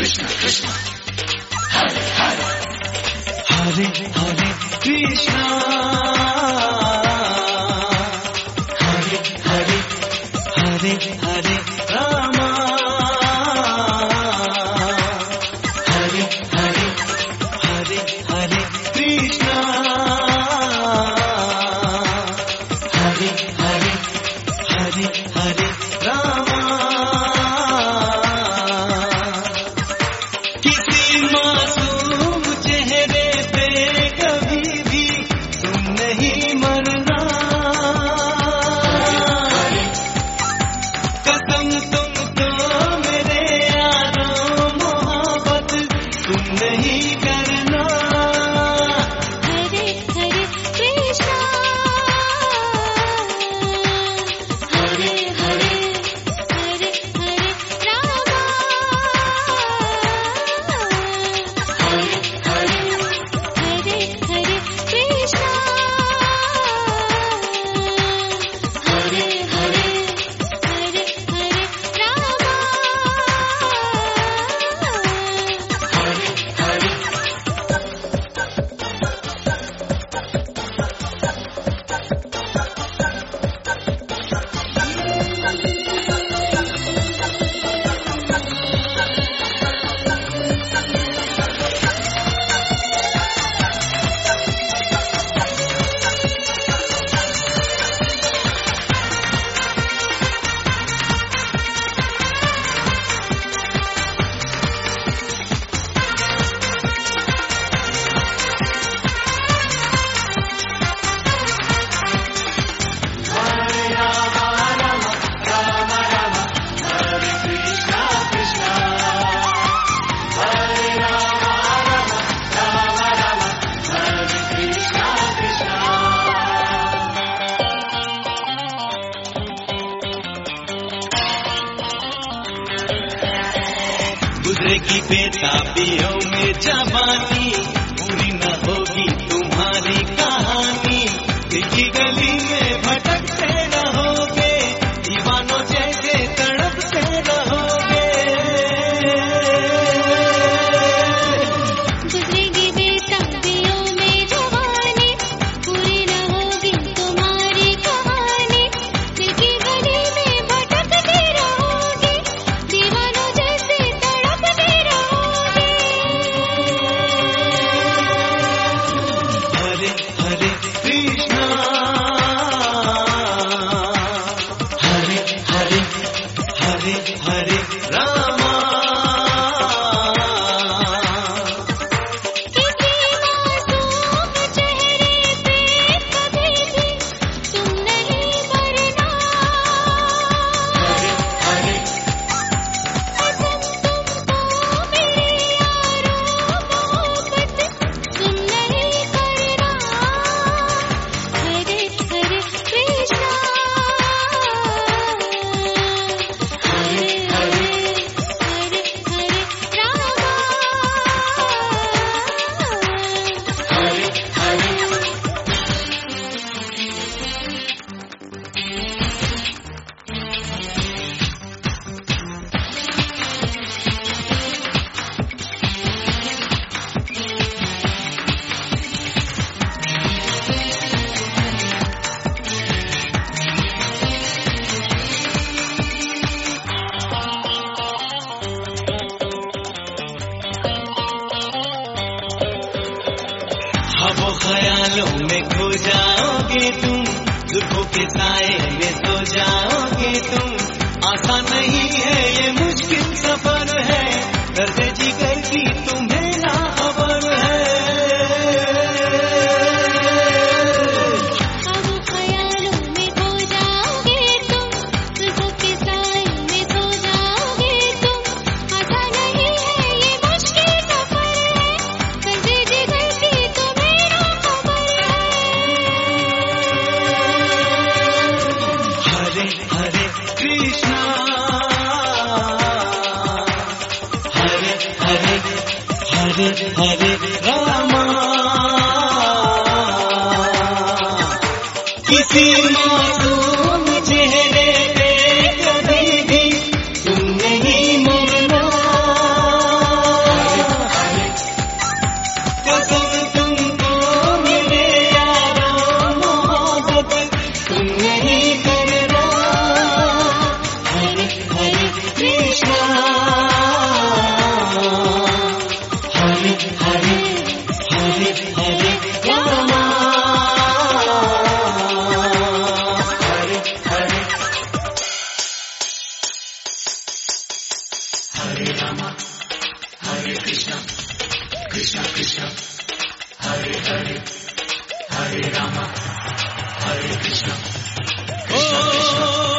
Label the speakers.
Speaker 1: कृष्ण कृष्ण हरे हरे हरे हरे कृष्णा हरे हरे हरे हरे रामा हरे हरे हरे हरे कृष्णा हरे हरे हरे हरे रामा। किसी मासूम चेहरे पे कभी भी तुम नहीं मरना, कसम तुमको मेरे यारों मोहब्बत तुम नहीं करना।
Speaker 2: हरे हरे कृष्णा हरे हरे हरे हरे रामा
Speaker 1: हरे हरे
Speaker 2: हरे हरे कृष्णा
Speaker 1: हरे हरे
Speaker 2: हरे हरे रामा
Speaker 1: हरे हरे गुजरेगी बेताबियों में जवानी, पूरी न होगी तुम्हारी कहानी। दिल की गली में भटकते रहोगे, दीवानों जैसे तड़पते रहोगे।
Speaker 2: गुजरेगी बेताबियों में जवानी, पूरी न होगी तुम्हारी कहानी। दिल की गली में भटकते रहोगे, दीवानों जैसे तड़पते रहोगे।
Speaker 1: हरे हरे कृष्णा हरे हरे हरे हरे रामा।
Speaker 2: किसी मासूम चेहरे पे कभी भी तुम नहीं मरना,
Speaker 1: हरे हरे
Speaker 2: कसम तुमको मेरे यारों मोहब्बत तुम नहीं करना। हरे हरे कृष्णा हरे हरे हरे हरे रामा
Speaker 1: हरे हरे ख्वाबों ख्यालों में खो जाओगे तुम, जुल्फों के साए में सो जाओगे तुम। आसान नहीं है ये मुश्किल सफर है, दर्द जिगर की तुम्हें ना खबर है।
Speaker 2: अब ख्यालों में खो जाओगे तुम, जुल्फों के साए में सो जाओगे तुम। आसान नहीं है ये मुश्किल सफर है, दर्द जिगर की तुम्हें ना खबर है।
Speaker 1: हरे हरे कृष्णा हरे हरे हरे हरे रामा। किसी मासूम चेहरे पे कभी भी तुम नहीं मरना, Rama, Hare Krishna, Krishna Krishna, Hare Hare, Hare Rama, Hare Krishna, Krishna Krishna.